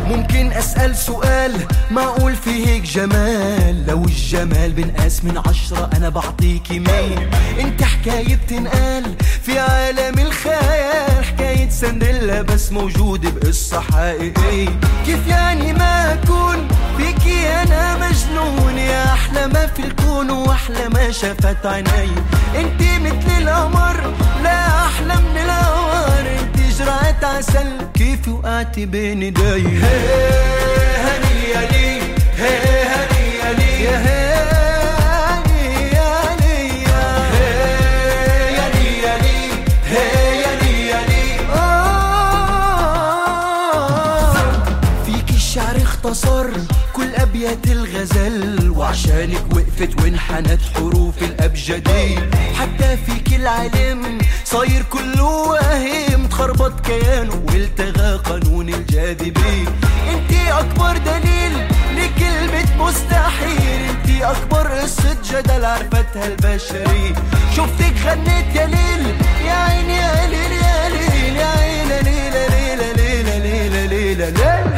ممكن اسأل سؤال معقول في هيك جمال؟ لو الجمال بنقاس من 10 انا بعطيكي 100. انت حكاية بتنقال في عالم الخيال، حكاية سندريلا بس موجودة بقصة حقيقية. كيف يعني ما اكون فيكي انا مجنون؟ يا احلى ما في الكون واحلى ما شافت عيني. انت مثل القمر لا احلى من القمر، انت جرعة عسل كيف وقعتي بين ايدي. هنية لي هنية لي يا اختصر كل أبيات الغزل، وعشانك وقفت وانحنت حروف الأبجدية. حتى فيك العلم صاير كله وهم، تخربط كيانه والتغى قانون الجاذبية. انتي أكبر دليل لكلمة مستحيل، انتي أكبر قصة جدل عرفتها البشرية. شفتك غنيت يا ليل يا عيني يا ليل يا ليل يا عيني يا ليل يا ليل يا ليل يا ليل يا ليل.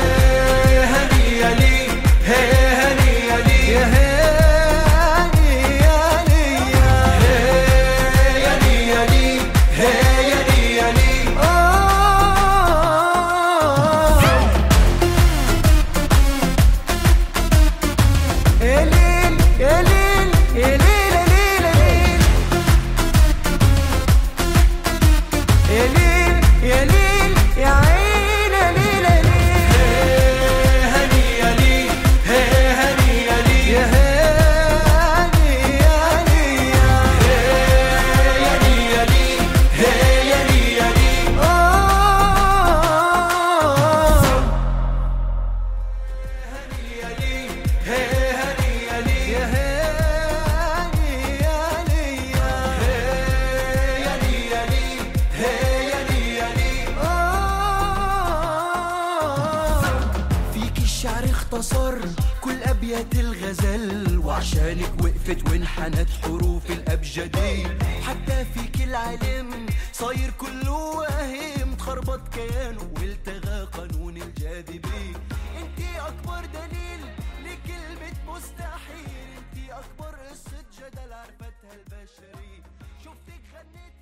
اختصر كل أبيات الغزل، وعشانك وقفت وانحنت حروف الأبجدية. حتى فيك العلم صاير كله وهم، تخربط كيانه والتغى قانون الجاذبية. انتي أكبر دليل لكلمة مستحيل، انتي أكبر قصة جدل عرفتها البشرية. شفتك غنيت